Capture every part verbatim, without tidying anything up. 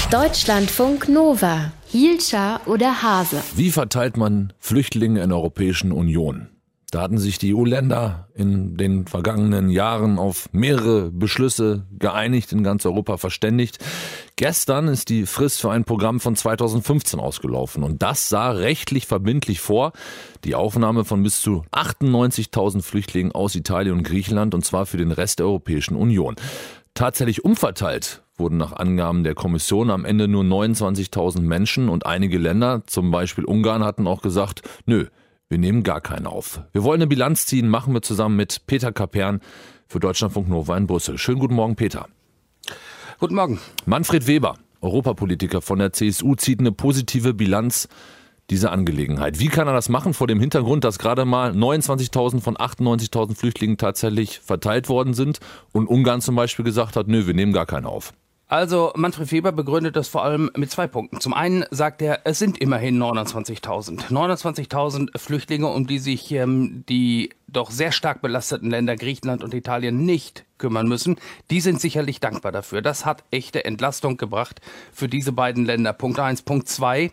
Deutschlandfunk Nova. Hielscher oder Hase? Wie verteilt man Flüchtlinge in der Europäischen Union? Da hatten sich die E U-Länder in den vergangenen Jahren auf mehrere Beschlüsse geeinigt, in ganz Europa verständigt. Gestern ist die Frist für ein Programm von zweitausendfünfzehn ausgelaufen und das sah rechtlich verbindlich vor, die Aufnahme von bis zu achtundneunzigtausend Flüchtlingen aus Italien und Griechenland, und zwar für den Rest der Europäischen Union. Tatsächlich umverteilt wurden nach Angaben der Kommission am Ende nur neunundzwanzigtausend Menschen, und einige Länder, zum Beispiel Ungarn, hatten auch gesagt, nö, wir nehmen gar keinen auf. Wir wollen eine Bilanz ziehen, machen wir zusammen mit Peter Kapern für Deutschlandfunk Nova in Brüssel. Schönen guten Morgen, Peter. Guten Morgen. Manfred Weber, Europapolitiker von der C S U, zieht eine positive Bilanz dieser Angelegenheit. Wie kann er das machen vor dem Hintergrund, dass gerade mal neunundzwanzigtausend von achtundneunzigtausend Flüchtlingen tatsächlich verteilt worden sind und Ungarn zum Beispiel gesagt hat, nö, wir nehmen gar keinen auf? Also Manfred Weber begründet das vor allem mit zwei Punkten. Zum einen sagt er, es sind immerhin neunundzwanzigtausend. neunundzwanzigtausend Flüchtlinge, um die sich ähm, die doch sehr stark belasteten Länder Griechenland und Italien nicht kümmern müssen. Die sind sicherlich dankbar dafür. Das hat echte Entlastung gebracht für diese beiden Länder. Punkt eins. Punkt zwei.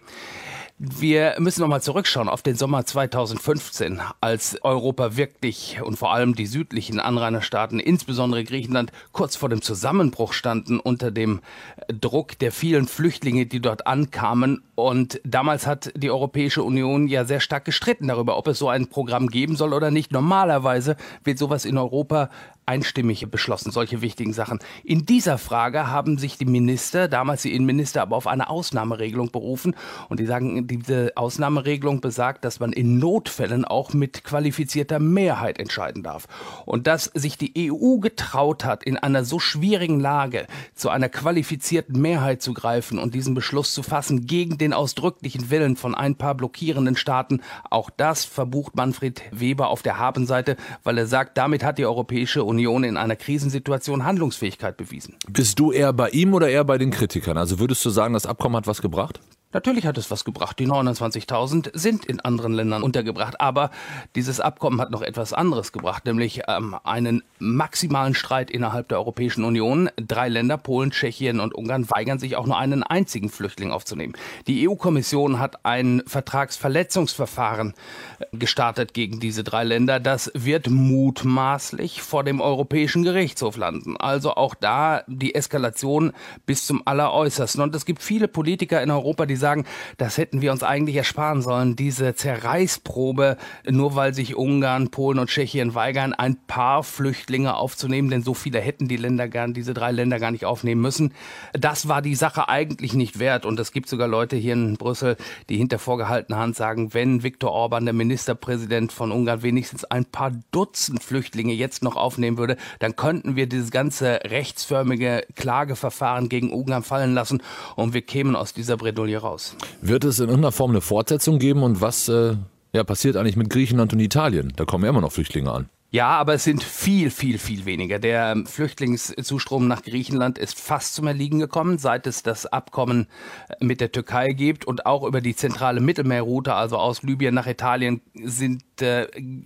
Wir müssen nochmal zurückschauen auf den Sommer zweitausendfünfzehn, als Europa wirklich und vor allem die südlichen Anrainerstaaten, insbesondere Griechenland, kurz vor dem Zusammenbruch standen unter dem Druck der vielen Flüchtlinge, die dort ankamen. Und damals hat die Europäische Union ja sehr stark gestritten darüber, ob es so ein Programm geben soll oder nicht. Normalerweise wird sowas in Europa einstimmig beschlossen, solche wichtigen Sachen. In dieser Frage haben sich die Minister, damals die Innenminister, aber auf eine Ausnahmeregelung berufen. Und die sagen, diese Ausnahmeregelung besagt, dass man in Notfällen auch mit qualifizierter Mehrheit entscheiden darf. Und dass sich die E U getraut hat, in einer so schwierigen Lage zu einer qualifizierten Mehrheit zu greifen und diesen Beschluss zu fassen gegen den ausdrücklichen Willen von ein paar blockierenden Staaten, auch das verbucht Manfred Weber auf der Habenseite, weil er sagt, damit hat die Europäische Union in einer Krisensituation Handlungsfähigkeit bewiesen. Bist du eher bei ihm oder eher bei den Kritikern? Also würdest du sagen, das Abkommen hat was gebracht? Natürlich hat es was gebracht. Die neunundzwanzigtausend sind in anderen Ländern untergebracht. Aber dieses Abkommen hat noch etwas anderes gebracht, nämlich ähm, einen maximalen Streit innerhalb der Europäischen Union. Drei Länder, Polen, Tschechien und Ungarn, weigern sich auch nur einen einzigen Flüchtling aufzunehmen. Die E U-Kommission hat ein Vertragsverletzungsverfahren gestartet gegen diese drei Länder. Das wird mutmaßlich vor dem Europäischen Gerichtshof landen. Also auch da die Eskalation bis zum Alleräußersten. Und es gibt viele Politiker in Europa, die sagen, das hätten wir uns eigentlich ersparen sollen, diese Zerreißprobe, nur weil sich Ungarn, Polen und Tschechien weigern, ein paar Flüchtlinge aufzunehmen, denn so viele hätten die Länder gern, diese drei Länder gar nicht aufnehmen müssen. Das war die Sache eigentlich nicht wert, und es gibt sogar Leute hier in Brüssel, die hinter vorgehaltener Hand sagen, wenn Viktor Orban, der Ministerpräsident von Ungarn, wenigstens ein paar Dutzend Flüchtlinge jetzt noch aufnehmen würde, dann könnten wir dieses ganze rechtsförmige Klageverfahren gegen Ungarn fallen lassen und wir kämen aus dieser Bredouille raus. Wird es in irgendeiner Form eine Fortsetzung geben, und was äh, ja, passiert eigentlich mit Griechenland und Italien? Da kommen ja immer noch Flüchtlinge an. Ja, aber es sind viel, viel, viel weniger. Der Flüchtlingszustrom nach Griechenland ist fast zum Erliegen gekommen, seit es das Abkommen mit der Türkei gibt, und auch über die zentrale Mittelmeerroute, also aus Libyen nach Italien, sind äh,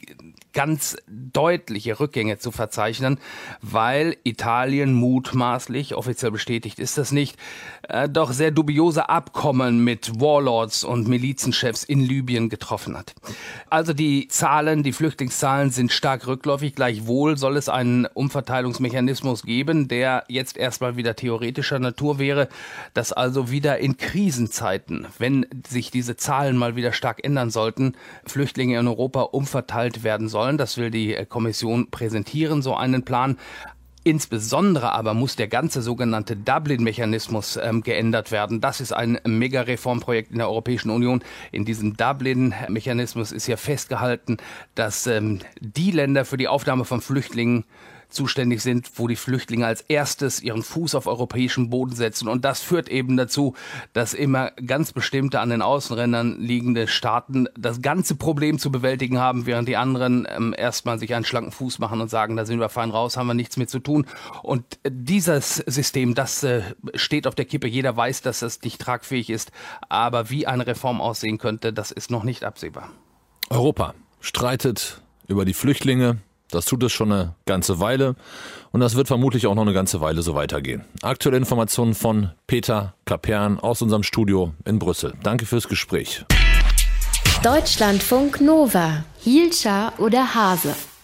ganz deutliche Rückgänge zu verzeichnen, weil Italien mutmaßlich, offiziell bestätigt ist das nicht, äh, doch sehr dubiose Abkommen mit Warlords und Milizenchefs in Libyen getroffen hat. Also die Zahlen, die Flüchtlingszahlen sind stark rückläufig. Gleichwohl soll es einen Umverteilungsmechanismus geben, der jetzt erstmal wieder theoretischer Natur wäre, dass also wieder in Krisenzeiten, wenn sich diese Zahlen mal wieder stark ändern sollten, Flüchtlinge in Europa umverteilt werden sollen. Das will die Kommission präsentieren, so einen Plan. Insbesondere aber muss der ganze sogenannte Dublin-Mechanismus ähm, geändert werden. Das ist ein Mega-Reformprojekt in der Europäischen Union. In diesem Dublin-Mechanismus ist ja festgehalten, dass ähm, die Länder für die Aufnahme von Flüchtlingen zuständig sind, wo die Flüchtlinge als erstes ihren Fuß auf europäischem Boden setzen. Und das führt eben dazu, dass immer ganz bestimmte an den Außenrändern liegende Staaten das ganze Problem zu bewältigen haben, während die anderen ähm, erstmal sich einen schlanken Fuß machen und sagen, da sind wir fein raus, haben wir nichts mit zu tun. Und dieses System, das äh, steht auf der Kippe. Jeder weiß, dass das nicht tragfähig ist. Aber wie eine Reform aussehen könnte, das ist noch nicht absehbar. Europa streitet über die Flüchtlinge. Das tut es schon eine ganze Weile und das wird vermutlich auch noch eine ganze Weile so weitergehen. Aktuelle Informationen von Peter Kapern aus unserem Studio in Brüssel. Danke fürs Gespräch. Deutschlandfunk Nova. Hielscher oder Hase?